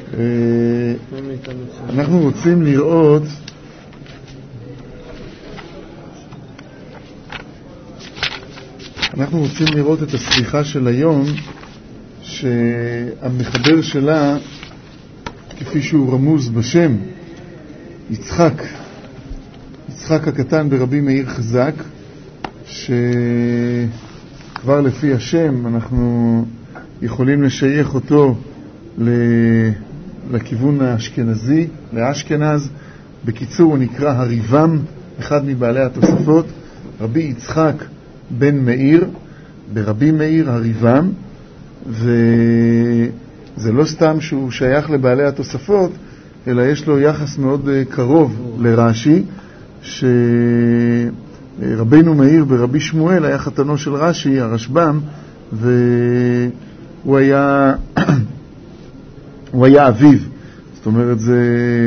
אנחנו רוצים לראות את הסליחה של היום, שהמחבר שלה, כפי שהוא רמוז בשם, יצחק הקטן ברבי מאיר חזק, שכבר לפי השם אנחנו יכולים לשייך אותו לכיוון האשכנזי, לאשכנז. בקיצור הוא נקרא הריבם, אחד מבעלי התוספות, רבי יצחק בן מאיר, ברבי מאיר הריבם. וזה לא סתם שהוא שייך לבעלי התוספות, אלא יש לו יחס מאוד קרוב לרש"י, שרבינו מאיר ברבי שמואל היה חתנו של רש"י, הרשב"ם, והוא היה אביו, זאת אומרת זה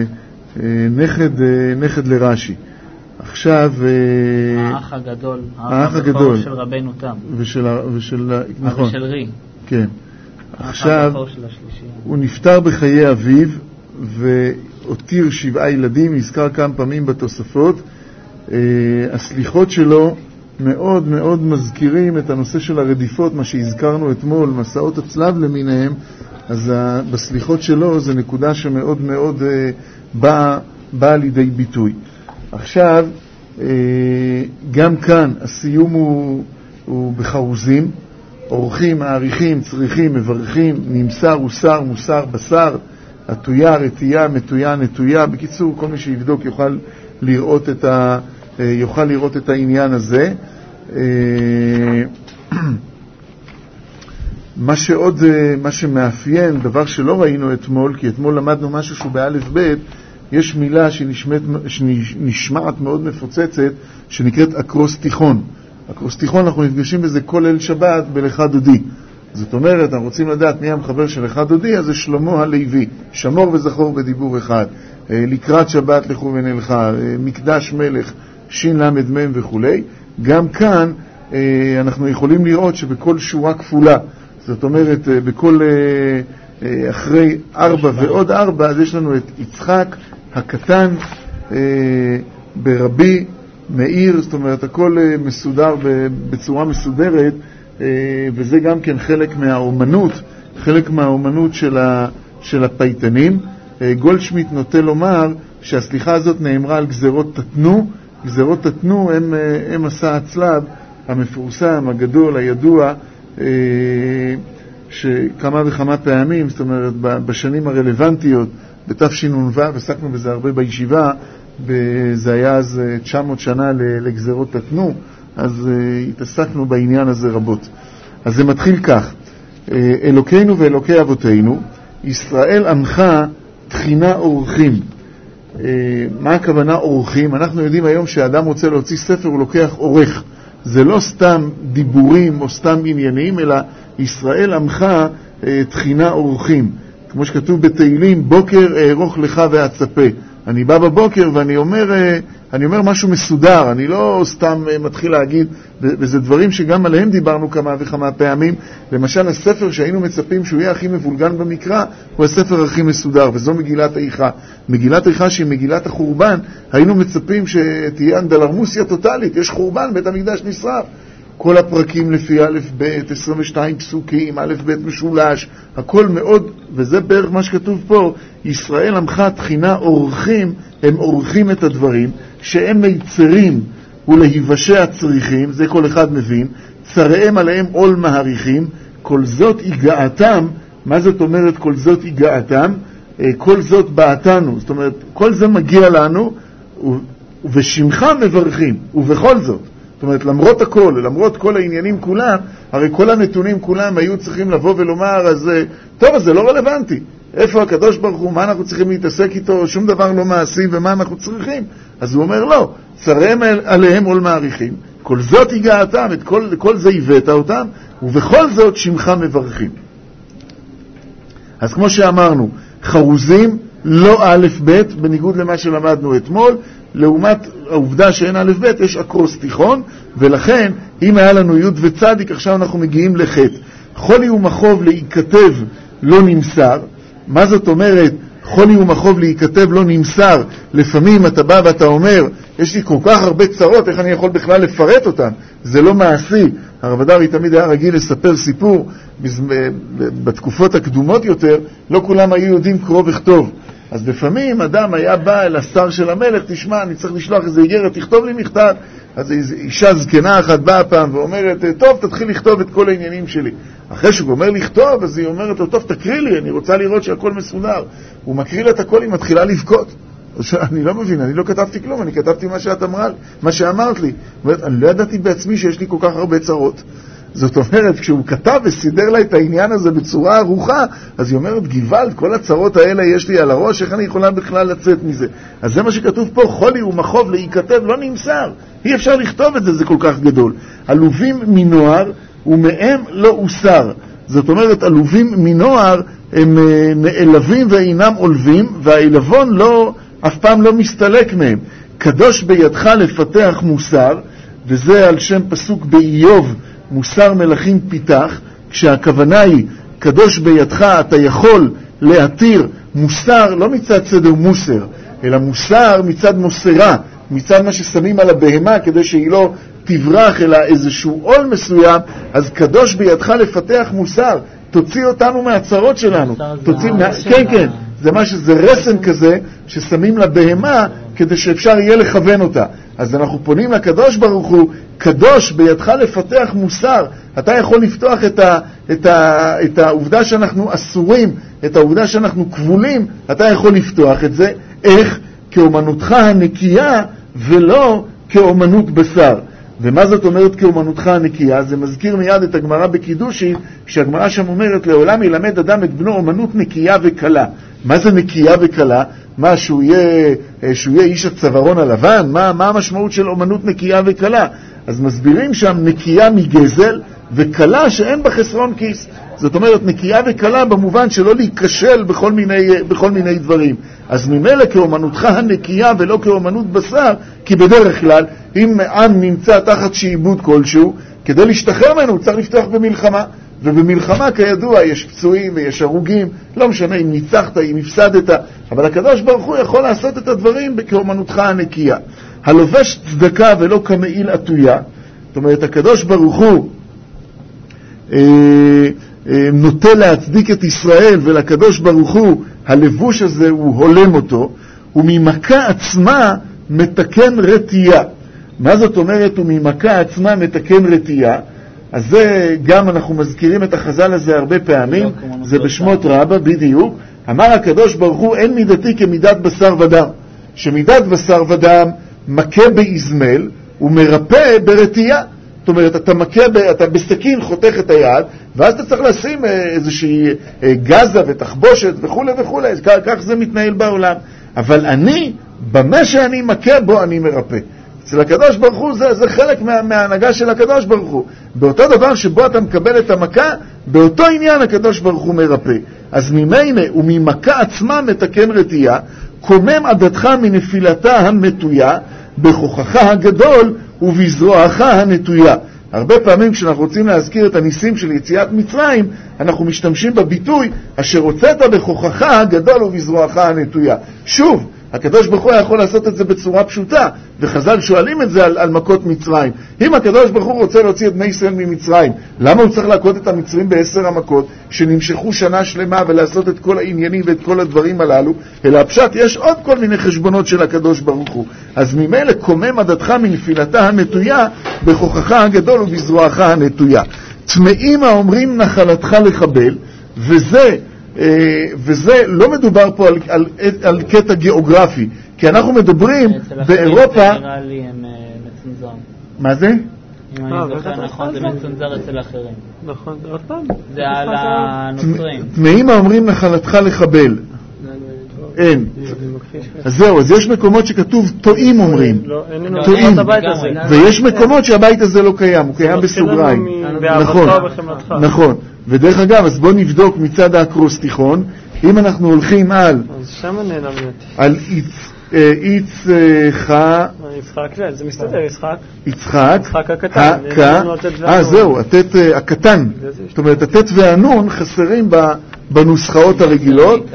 נכד לרש"י. עכשיו האח הגדול של רבינו תם נכון, ושל רי. כן. עכשיו הוא נפטר בחיי אביו והותיר 7 ילדים, נזכר כמה פעמים בתוספות. הסליחות שלו מאוד מאוד מזכירים את הנושא של הרדיפות, מה שהזכרנו אתמול, מסעות הצלב למיניהם. אז בסליחות שלו זה נקודה שמאוד מאוד באה לידי ביטוי. עכשיו גם כאן הסיום הוא בחרוזים, אורחים, מעריכים, צריכים, מברכים, נמסר, הוסר, מוסר, בשר, עטויה, רתייה, מתויה, נטויה. בקיצור, כל מי שיבדוק יוכל לראות את העניין הזה. מה שמאפיין, דבר שלא ראינו אתמול, כי אתמול למדנו משהו שהוא באלף ב', יש מילה שנשמעת מאוד מפוצצת, שנקראת אקרוסטיכון. אקרוסטיכון, אנחנו נפגשים בזה כל ליל שבת בלכה דודי. זאת אומרת, אנחנו רוצים לדעת מי המחבר של לכה דודי, אז זה שלמה הלוי, שמור וזכור בדיבור אחד, לקראת שבת לכו ונלכה, מקדש מלך, שין למד מם וכו'. גם כאן אנחנו יכולים לראות שבכל שורה כפולה, זאת אומרת, בכל אחרי 4 ועוד 4, אז יש לנו את יצחק הקטן ברבי מאיר, זאת אומרת, הכל מסודר בצורה מסודרת, וזה גם כן חלק מהאומנות של הפייטנים. גולדשמיט נוטה לומר שהסליחה הזאת נאמרה על גזרות תתנו. גזרות תתנו הם מסע הצלב המפורסם, הגדול, הידוע, שכמה וכמה פעמים, זאת אומרת, בשנים הרלוונטיות, בתשנ"ו, עסקנו בזה הרבה בישיבה, זה היה אז 900 שנה לגזרות תתנו, אז התעסקנו בעניין הזה רבות. אז זה מתחיל כך: אלוקינו ואלוקי אבותינו, ישראל עמך תחינה אורחים. מה הכוונה אורחים? אנחנו יודעים היום שהאדם רוצה להוציא ספר, הוא לוקח עורך. זה לא סתם דיבורים או סתם עניינים, אלא ישראל עמך תחינה אורחים. כמו שכתוב בתהילים, בוקר אערוך לך ואצפה. אני בא בבוקר ואני אומר משהו מסודר, אני לא סתם מתחיל להגיד, וזה דברים שגם עליהם דיברנו כמה וכמה פעמים. למשל, הספר שהיינו מצפים שהוא יהיה הכי מבולגן במקרא, הוא הספר הכי מסודר, וזו מגילת איכה. מגילת איכה שהיא מגילת החורבן, היינו מצפים שתהיה אנדלרמוסיה טוטלית, יש חורבן, בית המקדש נשרף. כל הפרקים לפי א' ב', 22 פסוקים, א' ב' משולש, הכל מאוד, וזה בערך מה שכתוב פה, ישראל עמך תחינה אורחים, הם אורחים את הדברים, שהם מיצרים ולהיוושע צריכים, זה כל אחד מבין, צריהם עליהם עול מעריכים, כל זאת יגעתם. מה זאת אומרת כל זאת יגעתם? כל זאת בעתנו, זאת אומרת, כל זה מגיע לנו, ובשמך מברכים, ובכל זאת. זאת אומרת, למרות הכל, למרות כל העניינים כולם, הרי כל הנתונים כולם היו צריכים לבוא ולומר, אז טוב, אז זה לא רלוונטי. איפה הקדוש ברוך הוא, מה אנחנו צריכים להתעסק איתו, שום דבר לא מעשי, ומה אנחנו צריכים? אז הוא אומר, לא, צריהם עליהם עול מעריכים, כל זאת הגעתם, כל זה הבאת אותם, ובכל זאת שמך מברכים. אז כמו שאמרנו, חרוזים לא א' ב', בניגוד למה שלמדנו אתמול, לעומת העובדה שאין א' ב', יש אקרוסטיכון, ולכן אם היה לנו י' וצדיק, עכשיו אנחנו מגיעים לח'. חולי ומחוב להיכתב לא נמסר, מה זאת אומרת? חולי ומחוב להיכתב לא נמסר. לפעמים אתה בא ואתה אומר, יש לי כל כך הרבה צרות, איך אני יכול בכלל לפרט אותן? זה לא מעשי. הרב הדרי תמיד היה רגיל לספר סיפור, בתקופות הקדומות יותר, לא כולם היו יודעים קרוא וכתוב. אז לפעמים אדם היה בא אל השר של המלך, תשמע, אני צריך לשלוח איזה איגרת, תכתוב לי מכתב. אז אישה זקנה אחת באה פעם ואומרת, טוב, תתחיל לכתוב את כל העניינים שלי. אחרי שהוא אומר לכתוב, אז היא אומרת לו, טוב, תקריא לי, אני רוצה לראות שהכל מסודר. הוא מקריא לה את הכל, היא מתחילה לבכות. אני לא מבין, אני לא כתבתי כלום, אני כתבתי מה שאמרת לי. אני לא ידעתי בעצמי שיש לי כל כך הרבה צרות. זאת אומרת, כשהוא כתב וסידר לה את העניין הזה בצורה ארוכה, אז היא אומרת, גוואלד, כל הצרות האלה יש לי על הראש, איך אני יכולה בכלל לצאת מזה? אז זה מה שכתוב פה, חולי ומחוב להיכתב לא נמסר. אי אפשר לכתוב את זה, זה כל כך גדול. עלובים מנוער ומהם לא אוסר. זאת אומרת, עלובים מנוער הם נעלבים ואינם עולבים, והעלבון אף פעם לא מסתלק מהם. קדוש בידך לפתח מוסר, וזה על שם פסוק באיוב, מוסר מלכים פיתח, כשהכוונה היא, קדוש בידך אתה יכול להתיר מוסר, לא מצד צדק מוסר, אלא מוסר מצד מוסרה, מצד מה ששמים על הבהמה, כדי שהיא לא תברח אלא איזשהו עול מסוים. אז קדוש בידך לפתח מוסר, תוציא אותנו מהצרות שלנו. כן, זה רסן כזה ששמים לבהמה כדי שאפשר יהיה לכוון אותה. אז אנחנו פונים לקדוש ברוך הוא, קדוש בידך לפתח מוסר. אתה יכול לפתוח את העובדה שאנחנו אסורים, את העובדה שאנחנו כבולים, אתה יכול לפתוח את זה. איך? כאומנותך הנקייה ולא כאומנות בשר. ומה זאת אומרת כאומנותך הנקייה? זה מזכיר מיד את הגמרא בקידושין, שהגמרא שם אומרת, לעולם ילמד אדם את בנו אומנות נקייה וקלה. מה זה נקייה וקלה? מה, שהוא יהיה איש הצווארון הלבן? מה המשמעות של אומנות נקייה וקלה? אז מסבירים שם נקייה מגזל וקלה שאין בה חסרון כיס. זאת אומרת נקייה וקלה במובן שלא להיכשל בכל מיני דברים. אז ממילא כאומנותך הנקייה ולא כאומנות בשר, כי בדרך כלל אם עם נמצא תחת שעבוד כלשהו, כדי להשתחרר ממנו הוא צריך לפתוח במלחמה. ובמלחמה כידוע יש פצועים ויש הרוגים, לא משנה אם ניצחת, אם הפסדת, אבל הקדוש ברוך הוא יכול לעשות את הדברים כאומנותך הנקייה. הלובש צדקה ולא כמעיל עטויה, זאת אומרת הקדוש ברוך הוא נוטה להצדיק את ישראל, ולקדוש ברוך הוא הלבוש הזה הוא הולם אותו, וממכה עצמה מתקן רתייה. מה זאת אומרת וממכה עצמה מתקן רתייה? אז זה גם אנחנו מזכירים את החז"ל הזה הרבה פעמים, זה בשמות רבה בדיוק. אמר הקדוש ברוך הוא, אין מידתי כמידת בשר ודם, שמידת בשר ודם מכה באזמל ומרפא ברתייה. זאת אומרת, אתה בסכין חותך את היד, ואז אתה צריך לשים איזושהי גזה ותחבושת וכו' וכו'. כך זה מתנהל בעולם. אבל אני, במה שאני מכה בו אני מרפא. אצל הקדוש ברוך הוא זה חלק מההנהגה של הקדוש ברוך הוא. באותו דבר שבו אתה מקבל את המכה, באותו עניין הקדוש ברוך הוא מרפא. אז ממילא וממכה עצמה מתקן רתייה, קומם עדתך מנפילתה המתויה, בכוחך הגדול ובזרועך הנטויה. הרבה פעמים כשאנחנו רוצים להזכיר את הניסים של יציאת מצרים, אנחנו משתמשים בביטוי אשר הוצאת בכוחך הגדול ובזרועך הנטויה. שוב, הקדוש ברוך הוא יכול לעשות את זה בצורה פשוטה, וחז"ל שואלים את זה על מכות מצרים. אם הקדוש ברוך הוא רוצה להוציא את בני ישראל ממצרים, למה הוא צריך להכות את המצרים ב10 המכות שנמשכו שנה שלמה ולעשות את כל העניינים ואת כל הדברים הללו? אלא הפשט, יש עוד כל מיני חשבונות של הקדוש ברוך הוא. אז ממילא קומם עדתך מנפילתה הנטויה, בכוחך הגדול ובזרועך הנטויה. טמאים האומרים נחלתך לחבל, וזה לא מדובר פה על קטע גיאוגרפי, כי אנחנו מדברים באירופה. נראה לי הם מצונזרים. מה זה? אם אני זוכר נכון, זה מצונזר אצל אחרים. נכון, עוד פעם? זה על הנוצרים. טמאים האומרים נחלתך לחבל. אין. אז זהו, אז יש מקומות שכתוב טועים אומרים. טועים. ויש מקומות שהבית הזה לא קיים, הוא קיים בסוגריים. נכון. ודרך אגב, אז בוא נבדוק מצד האקרוסטיכון, אם אנחנו הולכים על יצחק, זה מסתדר, יצחק הקטן. זהו, התת הקטן. זאת אומרת, התת והנון חסרים בנוסחאות הרגילות,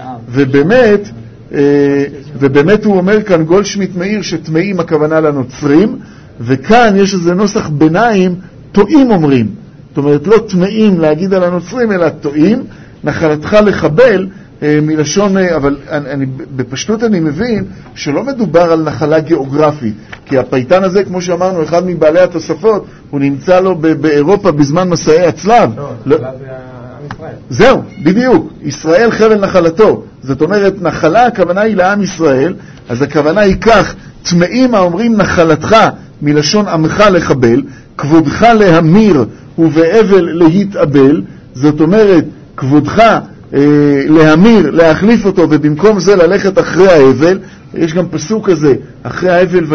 ובאמת הוא אומר כאן גולדשמיט מאיר שטמאים הכוונה לנוצרים, וכאן יש איזה נוסח ביניים, טועים אומרים. זאת אומרת, לא טמאים להגיד על הנוצרים, אלא טועים, נחלתך לחבל, מלשון, אבל בפשטות אני מבין שלא מדובר על נחלה גיאוגרפית, כי הפייטן הזה, כמו שאמרנו, אחד מבעלי התוספות, הוא נמצא לו באירופה בזמן מסעי הצלב. זהו, בדיוק, ישראל חבל נחלתו. זאת אומרת, נחלה, הכוונה היא לעם ישראל, אז הכוונה היא כך, טמאים האומרים נחלתך מלשון עמך לחבל, כבודך להמיר ובאבל להתאבל. זאת אומרת, כבודך להמיר, להחליף אותו, ובמקום זה ללכת אחרי האבל. יש גם פסוק כזה, אחרי האבל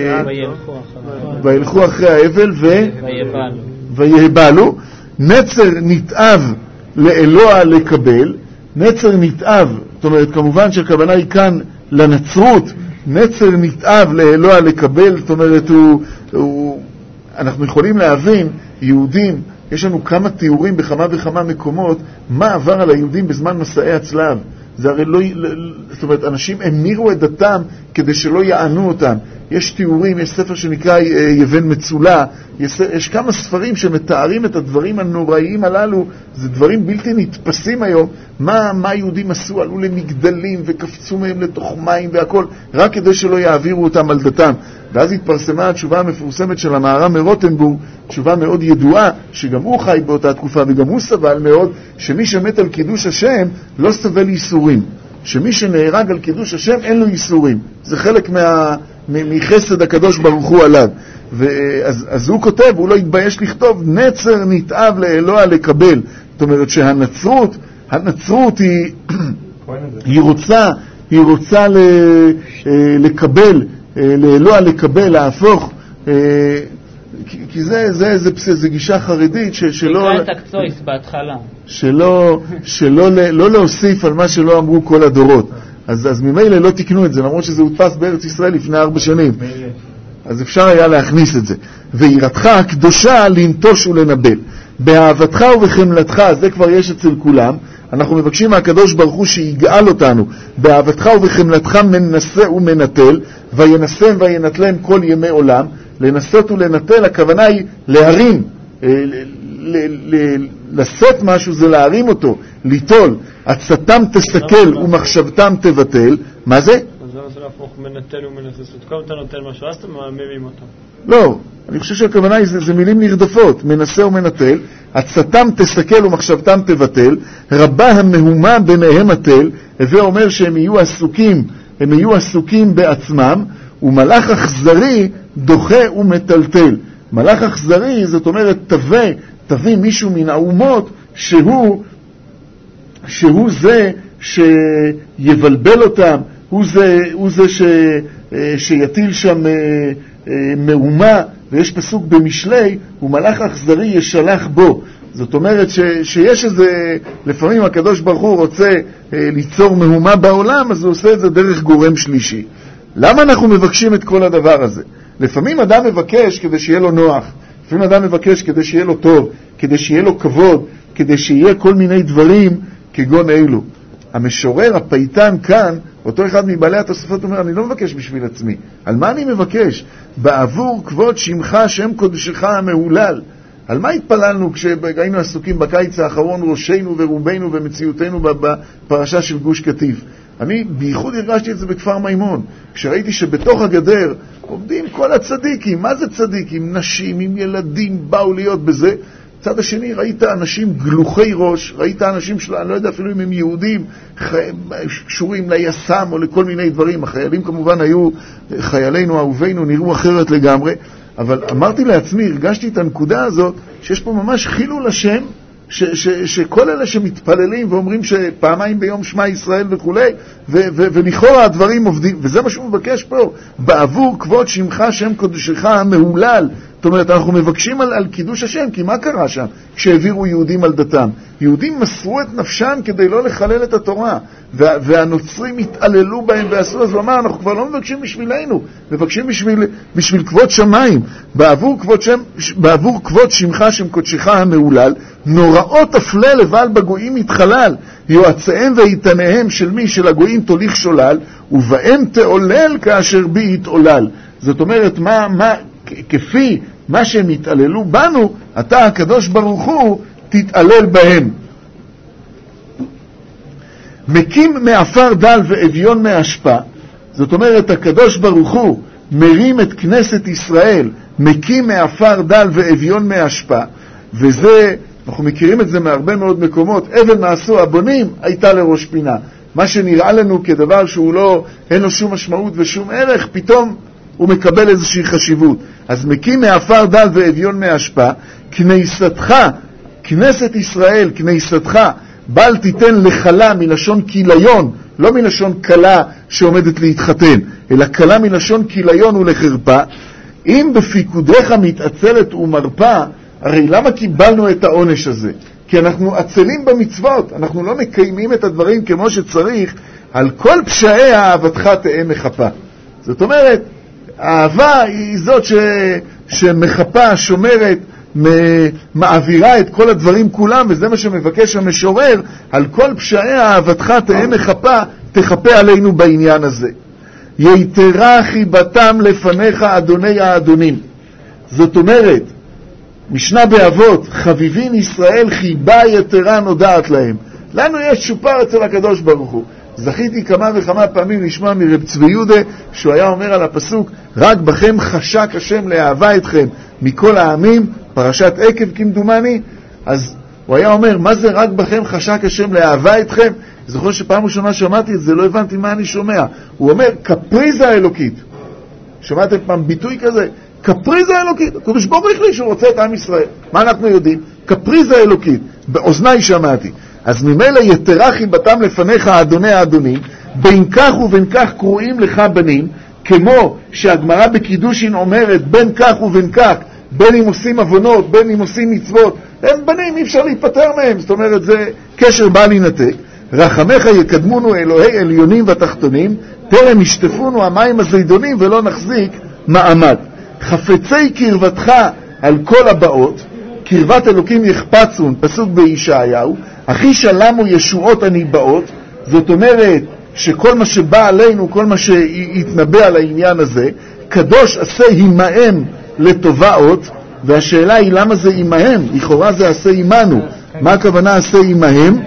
וילכו אחרי האבל ויהבלו. נצר נתאב לאלוה לקבל. נצר נתאב, זאת אומרת, כמובן שהכוונה היא כאן לנצרות. נצר נתאב לאלוה לקבל, זאת אומרת, אנחנו יכולים להבין, יהודים, יש לנו כמה תיאורים בכמה וכמה מקומות, מה עבר על היהודים בזמן מסעי הצלב. זה הרי זאת אומרת, אנשים המירו את דתם כדי שלא יענו אותם. יש תיאורים, יש ספר שנקרא יבן מצולה, יש כמה ספרים שמתארים את הדברים הנוראיים הללו. זה דברים בלתי נתפסים היום. מה היהודים עשו? עלו למגדלים וקפצו מהם לתוך מים והכל, רק כדי שלא יעבירו אותם על דתם. ואז התפרסמה התשובה המפורסמת של המהר"ם מרוטנבורג, תשובה מאוד ידועה, שגם הוא חי באותה תקופה וגם הוא סבל מאוד, שמי שמת על קידוש השם לא סבל ייסורים. שמי שנהרג על קידוש השם אין לו ייסורים. זה חלק מחסד הקדוש ברוך הוא עליו. אז הוא כותב, הוא לא התבייש לכתוב, נצר נתאב לאלוה לקבל. זאת אומרת שהנצרות היא רוצה לקבל, לאלוה לקבל, להפוך, כי זה גישה חרדית שלא... תקרא את הקצויס בהתחלה. שלא להוסיף על מה שלא אמרו כל הדורות. אז ממילא לא תקנו את זה, למרות שזה הודפס בארץ ישראל לפני 4 שנים. אז אפשר היה להכניס את זה. ויראתך הקדושה לנטוש ולנבל. באהבתך ובחמלתך, זה כבר יש אצל כולם. אנחנו מבקשים מהקדוש ברוך הוא שיגאל אותנו. באהבתך ובחמלתך מנסה ומנטל, וינסם וינטלם כל ימי עולם. לנסות ולנטל, הכוונה היא להרים. לעשות משהו זה להרים אותו, ליטול. עצתם תסכל ומחשבתם תבטל. מה זה? אז זה להפוך מנטל ומנסס. כל אתה נוטל משהו, אז אתם מאמירים אותו. לא, אני חושב שהכוונה היא, זה מילים נרדפות, מנסה ומנטל. עצתם תסכל ומחשבתם תבטל. רבה המהומה ביניהם התל. הווה אומר שהם יהיו עסוקים בעצמם, ומלאך אכזרי דוחה ומטלטל. מלאך אכזרי, זאת אומרת, תביא מישהו מן האומות שהוא זה שיבלבל אותם, הוא זה שיטיל שם מהומה. ויש פסוק במשלי, ומלאך אכזרי ישלח בו. זאת אומרת שיש איזה, לפעמים הקדוש ברוך הוא רוצה ליצור מהומה בעולם, אז הוא עושה את זה דרך גורם שלישי. למה אנחנו מבקשים את כל הדבר הזה? לפעמים אדם מבקש כדי שיהיה לו נוח, לפעמים אדם מבקש כדי שיהיה לו טוב, כדי שיהיה לו כבוד, כדי שיהיה כל מיני דברים כגון אלו. המשורר, הפייטן כאן, אותו אחד מבעלי התוספות אומר, אני לא מבקש בשביל עצמי. על מה אני מבקש? בעבור כבוד שמך שם קודשך המהולל. על מה התפללנו כשהיינו עסוקים בקיץ האחרון, ראשינו ורובנו ומציאותנו בפרשה של גוש קטיף? אני בייחוד הרגשתי את זה בכפר מימון, כשראיתי שבתוך הגדר עומדים כל הצדיקים. מה זה צדיקים? נשים עם ילדים באו להיות בזה. צד השני ראית אנשים גלוחי ראש, ראית אנשים אני לא יודע אפילו אם הם יהודים, קשורים ליסם או לכל מיני דברים. החיילים כמובן היו, חיילינו אהובינו נראו אחרת לגמרי, אבל אמרתי לעצמי, הרגשתי את הנקודה הזאת, שיש פה ממש חילול השם, שכל אלה שמתפללים ואומרים שפעמיים ביום שמע ישראל וכו', ולכאורה הדברים עובדים, וזה מה שהוא מבקש פה, בעבור כבוד שמך שם קודשך המהולל. זאת אומרת, אנחנו מבקשים על קידוש השם, כי מה קרה שם כשהעבירו יהודים על דתם? יהודים מסרו את נפשם כדי לא לחלל את התורה, והנוצרים התעללו בהם ועשו, אז הוא אמר, אנחנו כבר לא מבקשים בשבילנו, מבקשים בשביל כבוד שמיים, בעבור כבוד שמך שם קודשך המעולל, נוראות אפלה לבעל בגויים מתחלל, יועציהם ואיתניהם של מי של הגויים תוליך שולל, ובהם תעולל כאשר בי יתעולל. זאת אומרת, כפי מה שהם התעללו בנו, אתה הקדוש ברוך הוא תתעלל בהם. מקים מעפר דל ואביון מהשפע, זאת אומרת, הקדוש ברוך הוא מרים את כנסת ישראל, מקים מעפר דל ואביון מהשפע, וזה, אנחנו מכירים את זה מהרבה מאוד מקומות, אבן מעשו הבונים הייתה לראש פינה. מה שנראה לנו כדבר שהוא לא, אין לו שום משמעות ושום ערך, פתאום הוא מקבל איזושהי חשיבות. אז מקים מעפר דל ואביון מהשפע, כניסתך, כנסת ישראל, כניסתך, בל תיתן לחלה מלשון כיליון, לא מלשון קלה שעומדת להתחתן, אלא קלה מלשון כיליון ולחרפה. אם בפיקודך מתעצלת ומרפה, הרי למה קיבלנו את העונש הזה? כי אנחנו עצלים במצוות, אנחנו לא מקיימים את הדברים כמו שצריך, על כל פשעי אהבתך תהיה מחפה. זאת אומרת, האהבה היא זאת שמחפה, שומרת, מעבירה את כל הדברים כולם, וזה מה שמבקש המשורר, על כל פשעי אהבתך תהיה מחפה, תחפה עלינו בעניין הזה. יתרה חיבתם לפניך אדוני האדונים. זאת אומרת, משנה באבות, חביבין ישראל חיבה יתרה נודעת להם. לנו יש שופר אצל הקדוש ברוך הוא. זכיתי כמה וכמה פעמים לשמוע מרב צבי יהודה שהוא היה אומר על הפסוק, רק בכם חשק השם לאהבה אתכם מכל העמים, פרשת עקב כמדומני. אז הוא היה אומר, מה זה רק בכם חשק השם לאהבה אתכם? זוכר שפעם ראשונה שמעתי את זה, לא הבנתי מה אני שומע. הוא אומר, קפריזה אלוקית. שמעתם פעם ביטוי כזה? קפריזה אלוקית. הקדוש ברוך הוא החליט שהוא רוצה את עם ישראל. מה אנחנו יודעים? קפריזה אלוקית. באוזניי שמעתי. אז ממילא יתרה חיבתם לפניך אדוני האדונים, בין כך ובין כך קרואים לך בנים, כמו שהגמרא בקידושין אומרת, בין כך ובין כך, בין אם עושים עוונות, בין אם עושים מצוות, הם בנים, אי אפשר להיפטר מהם. זאת אומרת, זה קשר בל ינתק. רחמך יקדמונו אלוהי עליונים ותחתונים, טרם ישטפונו המים הזידונים ולא נחזיק מעמד. חפצי קרבתך על כל הבאות, קרבת אלוקים יחפצון, פסוק בישעיהו, אחי שלמו ישועות הניבאות. זאת אומרת שכל מה שבא עלינו, כל מה שיתנבא על העניין הזה, קדוש עשה עמהם לטובעות. והשאלה היא למה זה עמהם? לכאורה זה עשה עמנו. מה הכוונה עשה עמהם?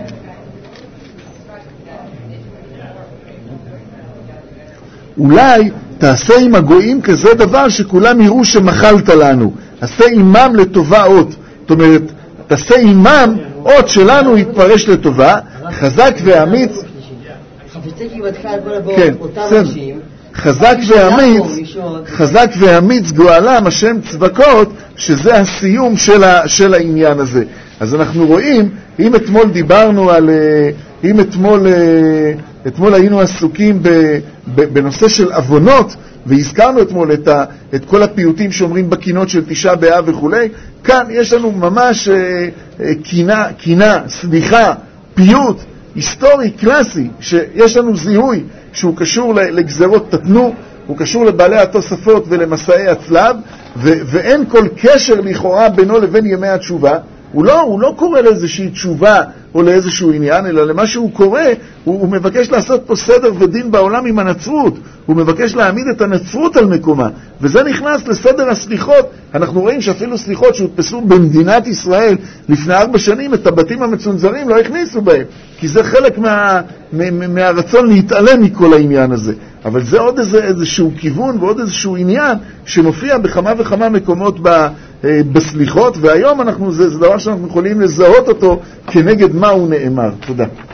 אולי תעשה עם הגויים כזה דבר שכולם יראו שמחלת לנו. עשה עמם לטובה אות. זאת אומרת, תעשה עמם אות שלנו יתפרש לטובה. חזק ואמיץ. כן, חזק ואמיץ גואלם השם צבקות, שזה הסיום של העניין הזה. אז אנחנו רואים, אם אתמול דיברנו על, אם אתמול היינו עסוקים בנושא של אבונות, והזכרנו אתמול את כל הפיוטים שאומרים בקינות של תשעה באב וכו', כאן יש לנו ממש קינה, סליחה, פיוט היסטורי, קלאסי, שיש לנו זיהוי שהוא קשור לגזרות תתנו, הוא קשור לבעלי התוספות ולמסעי הצלב, ואין כל קשר לכאורה בינו לבין ימי התשובה. הוא לא קורא לאיזושהי תשובה או לאיזשהו עניין, אלא למה שהוא קורא, הוא מבקש לעשות פה סדר ודין בעולם עם הנצרות. הוא מבקש להעמיד את הנצרות על מקומה, וזה נכנס לסדר הסליחות. אנחנו רואים שאפילו סליחות שהודפסו במדינת ישראל לפני 4 שנים, את הבתים המצונזרים לא הכניסו בהם, כי זה חלק מהרצון להתעלם מכל העניין הזה. אבל זה עוד איזשהו כיוון ועוד איזשהו עניין שמופיע בכמה וכמה מקומות בסליחות, והיום זה דבר שאנחנו יכולים לזהות אותו כנגד מה הוא נאמר. תודה.